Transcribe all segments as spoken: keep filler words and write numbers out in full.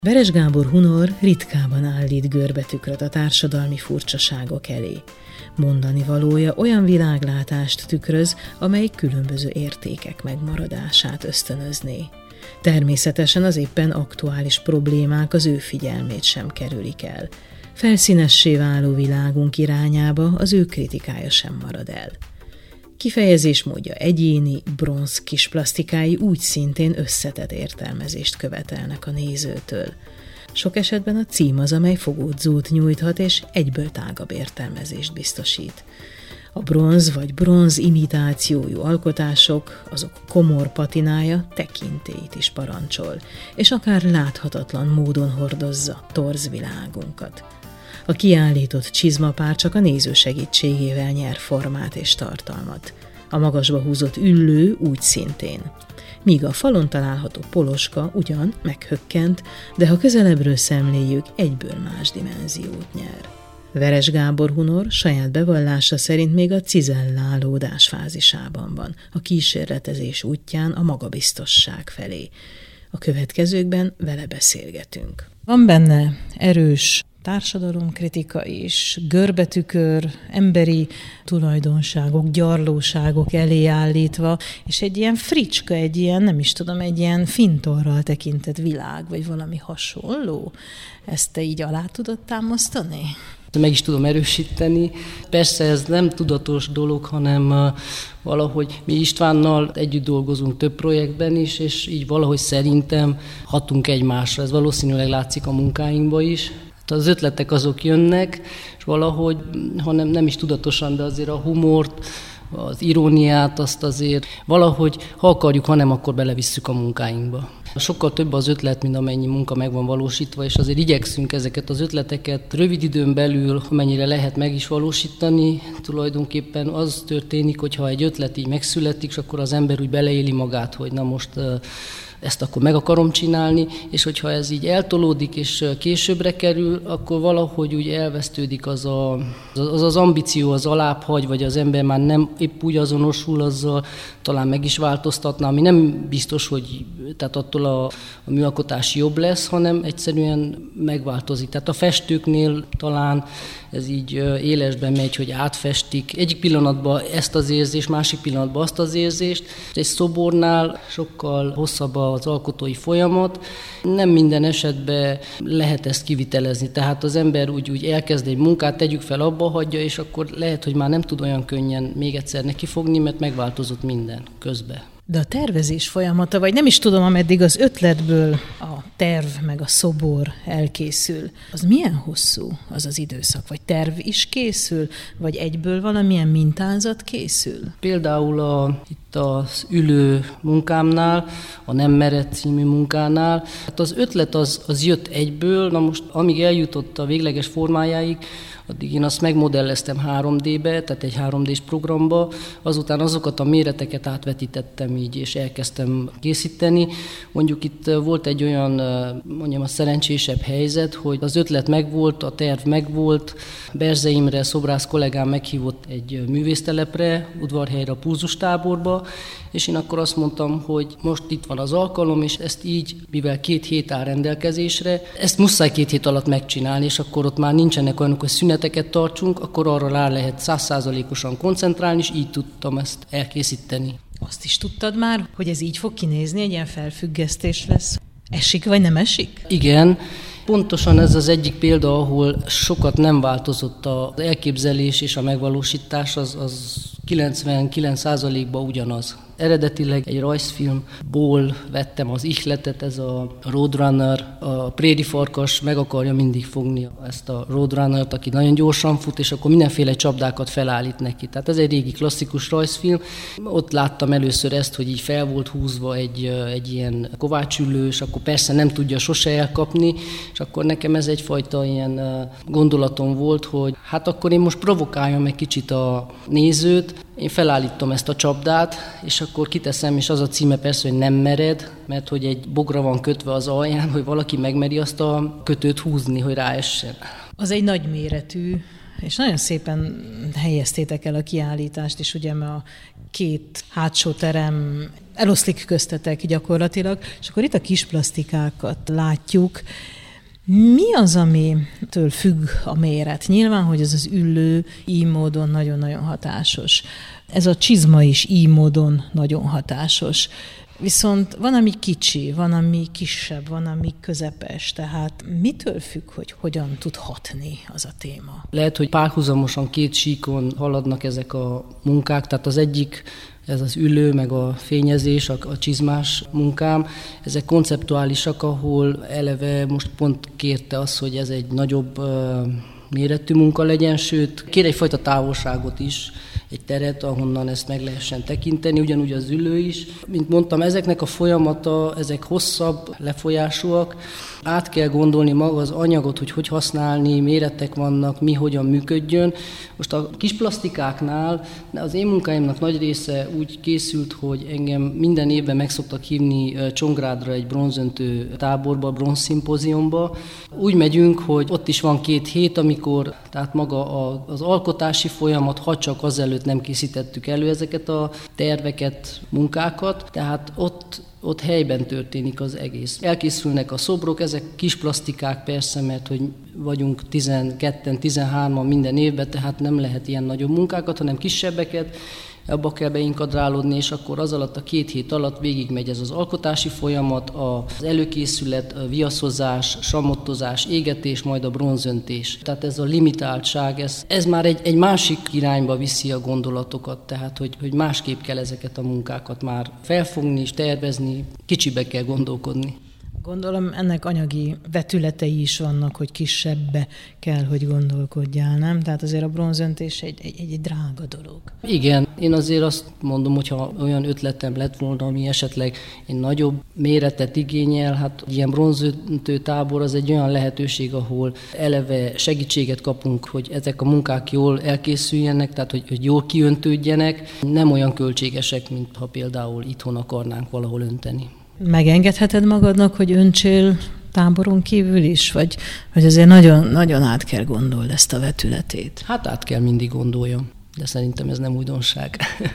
Veres Gábor Hunor ritkában állít görbetükröt a társadalmi furcsaságok elé. Mondani valója olyan világlátást tükröz, amely különböző értékek megmaradását ösztönözné. Természetesen az éppen aktuális problémák az ő figyelmét sem kerülik el. Felszínessé váló világunk irányába az ő kritikája sem marad el. Kifejezésmódja egyéni, bronz kis plasztikái úgy szintén összetett értelmezést követelnek a nézőtől. Sok esetben a cím az, amely fogódzót nyújthat és egyből tágabb értelmezést biztosít. A bronz vagy bronz imitációjú alkotások, azok komor patinája tekintélyt is parancsol, és akár láthatatlan módon hordozza torz világunkat. A kiállított csizmapár csak a néző segítségével nyer formát és tartalmat. A magasba húzott üllő úgy szintén. Míg a falon található poloska ugyan meghökkent, de ha közelebbről szemléljük, egyből más dimenziót nyer. Veres Gábor Hunor saját bevallása szerint még a cizellálódás fázisában van, a kísérletezés útján a magabiztosság felé. A következőkben vele beszélgetünk. Van benne erős társadalomkritika is, görbetükör, emberi tulajdonságok, gyarlóságok elé állítva, és egy ilyen fricska, egy ilyen, nem is tudom, egy ilyen fintorral tekintett világ, vagy valami hasonló. Ezt te így alá tudod támasztani? Meg is tudom erősíteni. Persze ez nem tudatos dolog, hanem valahogy mi Istvánnal együtt dolgozunk több projektben is, és így valahogy szerintem hatunk egymásra. Ez valószínűleg látszik a munkáinkban is. Az ötletek azok jönnek, és valahogy, hanem nem is tudatosan, de azért a humort, az iróniát, azt azért valahogy, ha akarjuk, ha nem, akkor belevisszük a munkáinkba. Sokkal több az ötlet, mint amennyi munka meg van valósítva, és azért igyekszünk ezeket az ötleteket rövid időn belül, amennyire lehet meg is valósítani. Tulajdonképpen az történik, hogyha egy ötlet így megszületik, és akkor az ember úgy beleéli magát, hogy na most ezt akkor meg akarom csinálni, és hogyha ez így eltolódik és későbbre kerül, akkor valahogy úgy elvesztődik az a, az, az ambíció, az alábbhagy, vagy az ember már nem épp úgy azonosul azzal, talán meg is változtatna, ami nem biztos, hogy tehát attól a, a műalkotás jobb lesz, hanem egyszerűen megváltozik. Tehát a festőknél talán ez így élesben megy, hogy átfestik. Egyik pillanatban ezt az érzést, másik pillanatban azt az érzést. Egy szobornál sokkal hosszabb az alkotói folyamat. Nem minden esetben lehet ezt kivitelezni. Tehát az ember úgy, úgy elkezd egy munkát, tegyük fel, abba hagyja, és akkor lehet, hogy már nem tud olyan könnyen még egyszer nekifogni, mert megváltozott minden közben. De a tervezés folyamata, vagy nem is tudom, ameddig az ötletből a terv meg a szobor elkészül, az milyen hosszú az az időszak? Vagy terv is készül? Vagy egyből valamilyen mintázat készül? Például a, itt az ülő munkámnál, a Nem mered című munkánál, hát az ötlet az, az jött egyből, na most amíg eljutott a végleges formájáig, addig én azt megmodelleztem három dé-be, tehát egy három dés programba, azután azokat a méreteket átvetítettem így, és elkezdtem készíteni. Mondjuk itt volt egy olyan, mondjam, a szerencsésebb helyzet, hogy az ötlet megvolt, a terv megvolt, Berze Imre szobrász kollégám meghívott egy művésztelepre, Udvarhelyre, a Pulzus-táborba, és én akkor azt mondtam, hogy most itt van az alkalom, és ezt így, mivel két hét áll rendelkezésre, ezt muszáj két hét alatt megcsinálni, és akkor ott már nincsenek olyanok, hogy szüneteket tartsunk, akkor arra rá lehet száz százalékosan koncentrálni, és így tudtam ezt elkészíteni. Azt is tudtad már, hogy ez így fog kinézni, egy ilyen felfüggesztés lesz? Esik vagy nem esik? Igen. Pontosan ez az egyik példa, ahol sokat nem változott az elképzelés és a megvalósítás, az, az kilencvenkilenc százalékban ugyanaz. Eredetileg egy rajzfilmból vettem az ihletet, ez a Roadrunner, a préri farkas meg akarja mindig fogni ezt a Roadrunnert, aki nagyon gyorsan fut, és akkor mindenféle csapdákat felállít neki. Tehát ez egy régi klasszikus rajzfilm. Ott láttam először ezt, hogy így fel volt húzva egy, egy ilyen kovácsüllő, és akkor persze nem tudja sose elkapni, és akkor nekem ez egyfajta ilyen gondolatom volt, hogy hát akkor én most provokáljam egy kicsit a nézőt, én felállítom ezt a csapdát, és akkor kiteszem, és az a címe persze, hogy Nem mered, mert hogy egy bogra van kötve az alján, hogy valaki megmeri azt a kötőt húzni, hogy ráessen. Az egy nagyméretű és nagyon szépen helyeztétek el a kiállítást, és ugye a két hátsó terem eloszlik köztetek gyakorlatilag, és akkor itt a kis plastikákat látjuk. Mi az, amitől függ a méret? Nyilván, hogy ez az üllő így módon nagyon-nagyon hatásos. Ez a csizma is így módon nagyon hatásos. Viszont van, ami kicsi, van, ami kisebb, van, ami közepes, tehát mitől függ, hogy hogyan tud hatni az a téma? Lehet, hogy párhuzamosan két síkon haladnak ezek a munkák, tehát az egyik, ez az ülő, meg a fényezés, a, a csizmás munkám, ezek konceptuálisak, ahol eleve most pont kérte az, hogy ez egy nagyobb uh, méretű munka legyen, sőt, kér egyfajta távolságot is, egy teret, ahonnan ezt meg lehessen tekinteni, ugyanúgy az ülő is. Mint mondtam, ezeknek a folyamata, ezek hosszabb, lefolyásúak. Át kell gondolni maga az anyagot, hogy hogy használni, méretek vannak, mi hogyan működjön. Most a kis plastikáknál az én munkáimnak nagy része úgy készült, hogy engem minden évben meg szoktak hívni Csongrádra egy bronzöntő táborba, bronzszimpóziumba. Úgy megyünk, hogy ott is van két hét, amikor tehát maga az alkotási folyamat, ha csak azelőtt nem készítettük elő ezeket a terveket, munkákat, tehát ott ott helyben történik az egész. Elkészülnek a szobrok, ezek kis plastikák persze, mert hogy vagyunk tizenketten, tizenhárman minden évben, tehát nem lehet ilyen nagyobb munkákat, hanem kisebbeket, abba kell beinkadrálódni, és akkor az alatt a két hét alatt végigmegy ez az alkotási folyamat, az előkészület, a viaszozás, samottozás, égetés, majd a bronzöntés. Tehát ez a limitáltság, ez, ez már egy, egy másik irányba viszi a gondolatokat, tehát hogy, hogy másképp kell ezeket a munkákat már felfogni és tervezni, kicsibe kell gondolkodni. Gondolom ennek anyagi vetületei is vannak, hogy kisebbe kell, hogy gondolkodjál, nem? Tehát azért a bronzöntés egy, egy, egy drága dolog. Igen, én azért azt mondom, hogyha olyan ötletem lett volna, ami esetleg egy nagyobb méretet igényel, hát ilyen bronzöntő tábor az egy olyan lehetőség, ahol eleve segítséget kapunk, hogy ezek a munkák jól elkészüljenek, tehát hogy, hogy jól kiöntődjenek, nem olyan költségesek, mint ha például itthon akarnánk valahol önteni. Megengedheted magadnak, hogy öntsél táboron kívül is, vagy, vagy azért nagyon, nagyon át kell gondold ezt a vetületét? Hát át kell mindig gondoljam, de szerintem ez nem újdonság.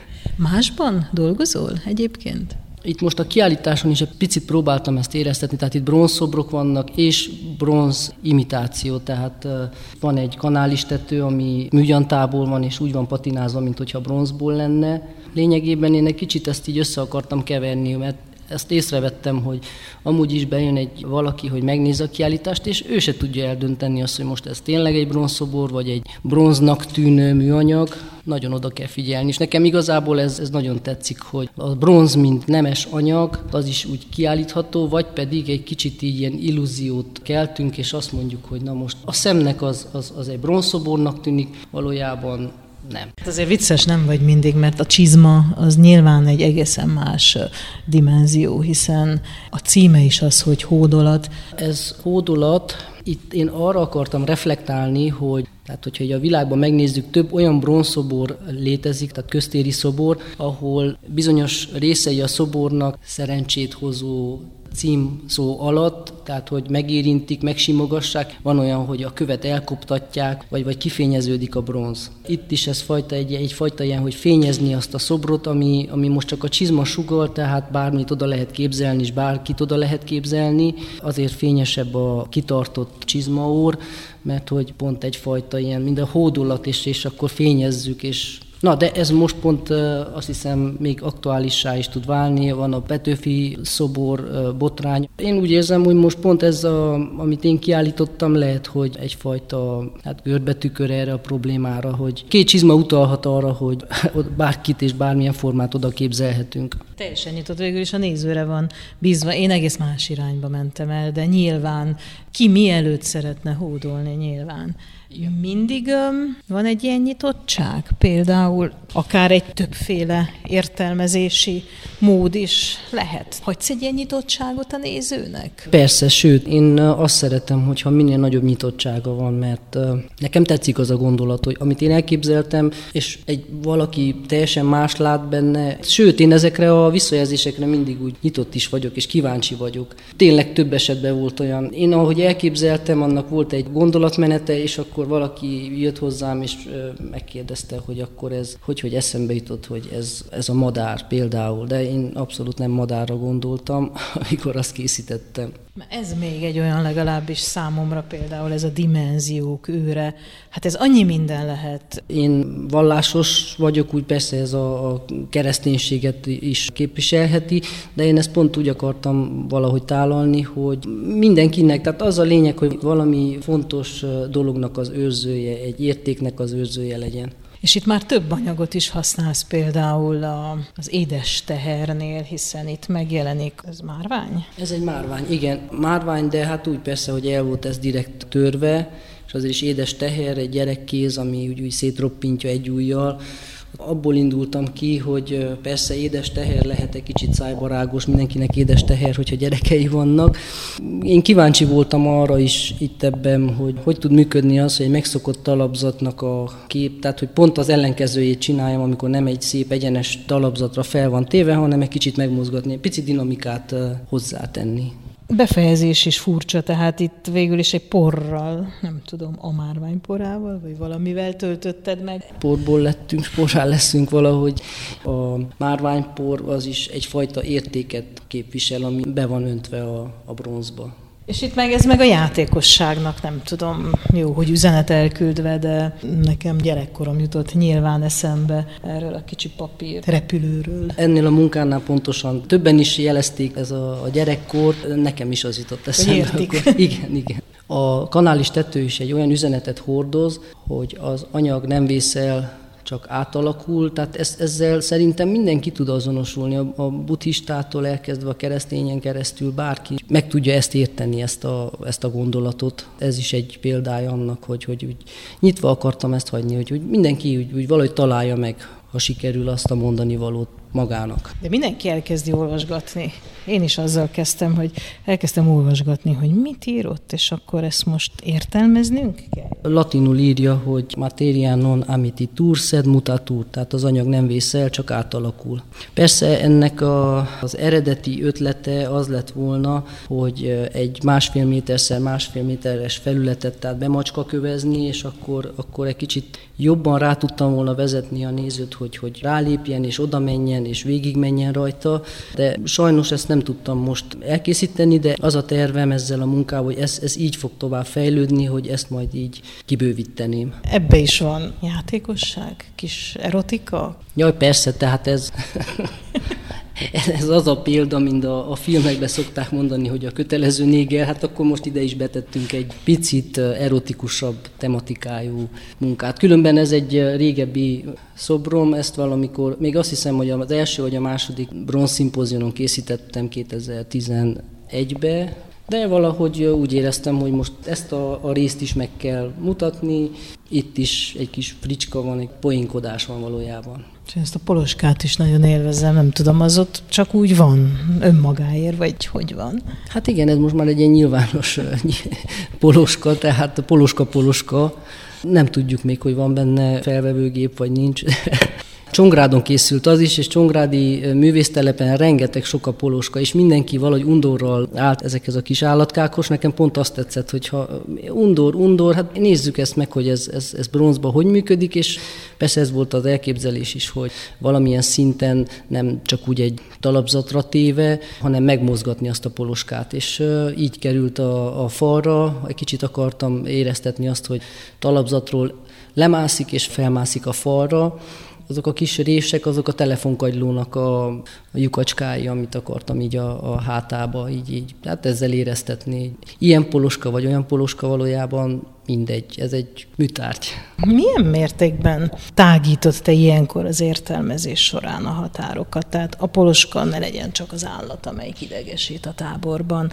Másban dolgozol egyébként? Itt most a kiállításon is egy picit próbáltam ezt éreztetni, tehát itt bronzszobrok vannak, és bronz imitáció, tehát van egy kanálistető, ami műgyantából van, és úgy van patinázva, mint hogyha bronzból lenne. Lényegében én egy kicsit ezt így össze akartam keverni, mert ezt észrevettem, hogy amúgy is bejön egy valaki, hogy megnézze a kiállítást, és ő se tudja eldönteni azt, hogy most ez tényleg egy bronzszobor, vagy egy bronznak tűnő műanyag. Nagyon oda kell figyelni, és nekem igazából ez, ez nagyon tetszik, hogy a bronz, mint nemes anyag, az is úgy kiállítható, vagy pedig egy kicsit így ilyen illúziót keltünk, és azt mondjuk, hogy na most a szemnek az, az, az egy bronzszobornak tűnik, valójában nem. Azért vicces nem vagy mindig, mert a csizma az nyilván egy egészen más dimenzió, hiszen a címe is az, hogy hódolat. Ez hódolat, itt én arra akartam reflektálni, hogy tehát, hogyha a világban megnézzük, több olyan bronzszobor létezik, tehát köztéri szobor, ahol bizonyos részei a szobornak szerencsét hozó cím szó alatt, tehát hogy megérintik, megsimogassák, van olyan, hogy a követ elkoptatják, vagy, vagy kifényeződik a bronz. Itt is ez fajta, egy, egyfajta ilyen, hogy fényezni azt a szobrot, ami, ami most csak a csizma sugal, tehát bármit oda lehet képzelni, és bárkit oda lehet képzelni. Azért fényesebb a kitartott csizmaór, mert hogy pont egyfajta ilyen, mind a hódolat, és, és akkor fényezzük, és na, de ez most pont azt hiszem még aktuálissá is tud válni, van a Petőfi szobor, botrány. Én úgy érzem, hogy most pont ez, a, amit én kiállítottam, lehet, hogy egyfajta hát görbetükör erre a problémára, hogy két csizma utalhat arra, hogy bárkit és bármilyen formát oda képzelhetünk. Teljesen nyitott, végül is a nézőre van bízva. Én egész más irányba mentem el, de nyilván ki mielőtt szeretne hódolni, nyilván. Igen. Mindig um, van egy ilyen nyitottság, például például akár egy többféle értelmezési mód is lehet. Hagysz egy ilyen nyitottságot a nézőnek? Persze, sőt, én azt szeretem, hogyha minél nagyobb nyitottsága van, mert nekem tetszik az a gondolat, hogy amit én elképzeltem, és egy valaki teljesen más lát benne, sőt, én ezekre a visszajelzésekre mindig úgy nyitott is vagyok, és kíváncsi vagyok. Tényleg több esetben volt olyan. Én ahogy elképzeltem, annak volt egy gondolatmenete, és akkor valaki jött hozzám, és megkérdezte, hogy akkor ez, hogy, hogy eszembe jutott, hogy ez, ez a madár például, de én abszolút nem madárra gondoltam, amikor azt készítettem. Ez még egy olyan, legalábbis számomra például ez a dimenziók őre, hát ez annyi minden lehet. Én vallásos vagyok, úgy persze ez a, a kereszténységet is képviselheti, de én ezt pont úgy akartam valahogy tálalni, hogy mindenkinek, tehát az a lényeg, hogy valami fontos dolognak az őrzője, egy értéknek az őrzője legyen. És itt már több anyagot is használsz, például a, az édes tehernél, hiszen itt megjelenik, ez márvány? Ez egy márvány, igen, márvány, de hát úgy persze, hogy el volt ez direkt törve, és azért is édes teher, egy gyerekkéz, ami úgy, úgy szétroppintja egy ujjal. Abból indultam ki, hogy persze édes teher lehet egy kicsit szájbarágos, mindenkinek édes teher, hogyha gyerekei vannak. Én kíváncsi voltam arra is itt ebben, hogy hogy tud működni az, hogy egy megszokott talapzatnak a kép, tehát hogy pont az ellenkezőjét csináljam, amikor nem egy szép egyenes talapzatra fel van téve, hanem egy kicsit megmozgatni, egy pici dinamikát hozzátenni. Befejezés is furcsa, tehát itt végül is egy porral, nem tudom, a márványporával, vagy valamivel töltötted meg. Porból lettünk, porrá leszünk valahogy. A márványpor az is egyfajta értéket képvisel, ami be van öntve a, a bronzba. És itt meg ez meg a játékosságnak, nem tudom, jó, hogy üzenet elküldve, de nekem gyerekkorom jutott nyilván eszembe erről a kicsi papír repülőről. Ennél a munkánál pontosan többen is jelezték ez a, a gyerekkor, nekem is az jutott eszembe. Akkor, igen, igen. A kanális tető is egy olyan üzenetet hordoz, hogy az anyag nem vészel, csak átalakul, tehát ez, ezzel szerintem mindenki tud azonosulni, a, a buddhistától elkezdve a keresztényen keresztül bárki meg tudja ezt érteni, ezt a, ezt a gondolatot. Ez is egy példája annak, hogy, hogy úgy nyitva akartam ezt hagyni, hogy, hogy mindenki úgy, úgy valahogy találja meg, ha sikerül azt a mondani valót magának. De mindenki elkezdi olvasgatni. Én is azzal kezdtem, hogy elkezdtem olvasgatni, hogy mit írott, és akkor ezt most értelmeznünk kell. Latinul írja, hogy materia non amititur sed mutatur, tehát az anyag nem vészel, csak átalakul. Persze ennek a, az eredeti ötlete az lett volna, hogy egy másfél méterszer másfél méteres felületet, tehát bemacskakövezni, és akkor, akkor egy kicsit jobban rá tudtam volna vezetni a nézőt, hogy, hogy rálépjen, és oda menjen, és végigmenjen rajta, de sajnos ezt nem tudtam most elkészíteni, de az a tervem ezzel a munkával, hogy ez, ez így fog tovább fejlődni, hogy ezt majd így kibővíteném. Ebbe is van játékosság, kis erotika? Jaj, persze, tehát ez... Ez az a példa, mint a, a filmekben szokták mondani, hogy a kötelező néger, hát akkor most ide is betettünk egy picit erotikusabb tematikájú munkát. Különben ez egy régebbi szobrom, ezt valamikor, még azt hiszem, hogy az első vagy a második bronzszimpóziumon készítettem kétezer-tizenegyben, de valahogy úgy éreztem, hogy most ezt a, a részt is meg kell mutatni, itt is egy kis fricska van, egy poénkodás van valójában. És ezt a poloskát is nagyon élvezem, nem tudom, az ott csak úgy van, önmagáért, vagy hogy van? Hát igen, ez most már egy ilyen nyilvános poloska, tehát poloska-poloska. Nem tudjuk még, hogy van benne felvevőgép, vagy nincs. Csongrádon készült az is, és csongrádi művésztelepen rengeteg sok a poloska, és mindenki valahogy undorral állt ezekhez a kis állatkákhoz. Nekem pont azt tetszett, hogy ha undor, undor, hát nézzük ezt meg, hogy ez, ez, ez bronzban hogy működik, és persze ez volt az elképzelés is, hogy valamilyen szinten nem csak úgy egy talapzatra téve, hanem megmozgatni azt a poloskát, és így került a, a falra. Egy kicsit akartam éreztetni azt, hogy talapzatról lemászik és felmászik a falra. Azok a kis rések, azok a telefonkagylónak a, a lyukacskái, amit akartam így a, a hátába, így, így. Hát ezzel éreztetni. Ilyen poloska vagy olyan poloska valójában mindegy, ez egy műtárgy. Milyen mértékben tágítod te ilyenkor az értelmezés során a határokat? Tehát a poloska ne legyen csak az állat, amelyik idegesít a táborban.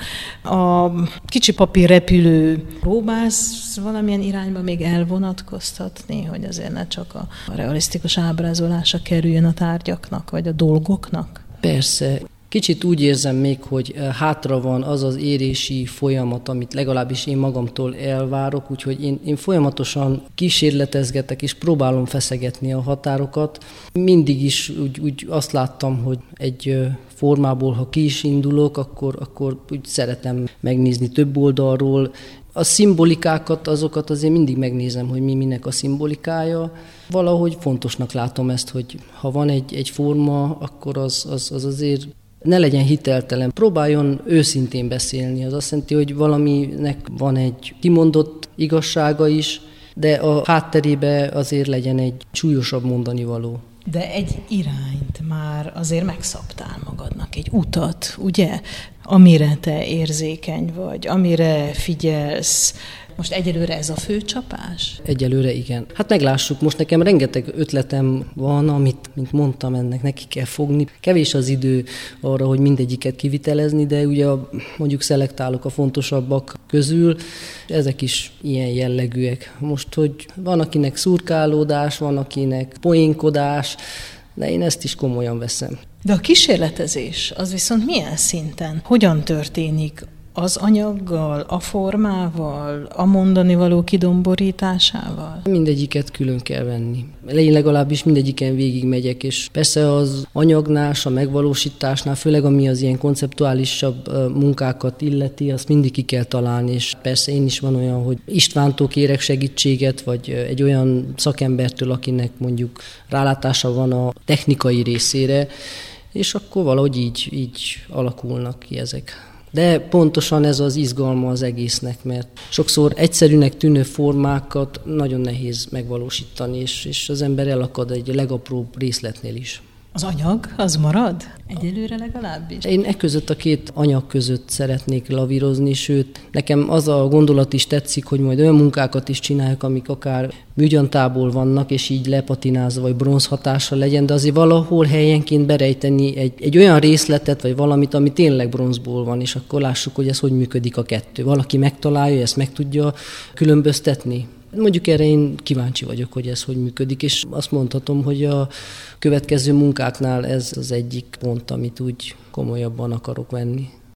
A kicsi papírrepülő, próbálsz valamilyen irányba még elvonatkoztatni, hogy azért ne csak a realisztikus ábrázolása kerüljön a tárgyaknak, vagy a dolgoknak? Persze. Kicsit úgy érzem még, hogy hátra van az az érési folyamat, amit legalábbis én magamtól elvárok, úgyhogy én, én folyamatosan kísérletezgetek és próbálom feszegetni a határokat. Mindig is úgy, úgy azt láttam, hogy egy formából, ha ki is indulok, akkor, akkor úgy szeretem megnézni több oldalról. A szimbolikákat, azokat azért mindig megnézem, hogy mi minek a szimbolikája. Valahogy fontosnak látom ezt, hogy ha van egy, egy forma, akkor az, az, az azért ne legyen hiteltelen. Próbáljon őszintén beszélni. Az azt jelenti, hogy valaminek van egy kimondott igazsága is, de a hátterébe azért legyen egy súlyosabb mondani való. De egy irányt már azért megszabtál magadnak, egy utat, ugye? Amire te érzékeny vagy, amire figyelsz. Most egyelőre ez a fő csapás? Egyelőre igen. Hát meglássuk, most nekem rengeteg ötletem van, amit, mint mondtam, ennek neki kell fogni. Kevés az idő arra, hogy mindegyiket kivitelezni, de ugye mondjuk szelektálok a fontosabbak közül, ezek is ilyen jellegűek. Most, hogy van akinek szurkálódás, van akinek poénkodás, de én ezt is komolyan veszem. De a kísérletezés az viszont milyen szinten? Hogyan történik? Az anyaggal, a formával, a mondani való kidomborításával? Mindegyiket külön kell venni. Én legalábbis mindegyiken végigmegyek, és persze az anyagnál, a megvalósításnál, főleg ami az ilyen konceptuálisabb munkákat illeti, azt mindig ki kell találni, és persze én is van olyan, hogy Istvántól kérek segítséget, vagy egy olyan szakembertől, akinek mondjuk rálátása van a technikai részére, és akkor valahogy így, így alakulnak ki ezek. De pontosan ez az izgalma az egésznek, mert sokszor egyszerűnek tűnő formákat nagyon nehéz megvalósítani, és, és az ember elakad egy legapróbb részletnél is. Az anyag, az marad? Egyelőre legalábbis? Én e között a két anyag között szeretnék lavírozni, sőt, nekem az a gondolat is tetszik, hogy majd olyan munkákat is csinálják, amik akár műgyantából vannak, és így lepatinázva, vagy bronz hatása legyen, de azért valahol helyenként berejteni egy, egy olyan részletet, vagy valamit, ami tényleg bronzból van, és akkor lássuk, hogy ez hogy működik a kettő. Valaki megtalálja, ezt meg tudja különböztetni. Mondjuk erre én kíváncsi vagyok, hogy ez hogy működik, és azt mondhatom, hogy a következő munkáknál ez az egyik pont, amit úgy komolyabban akarok venni.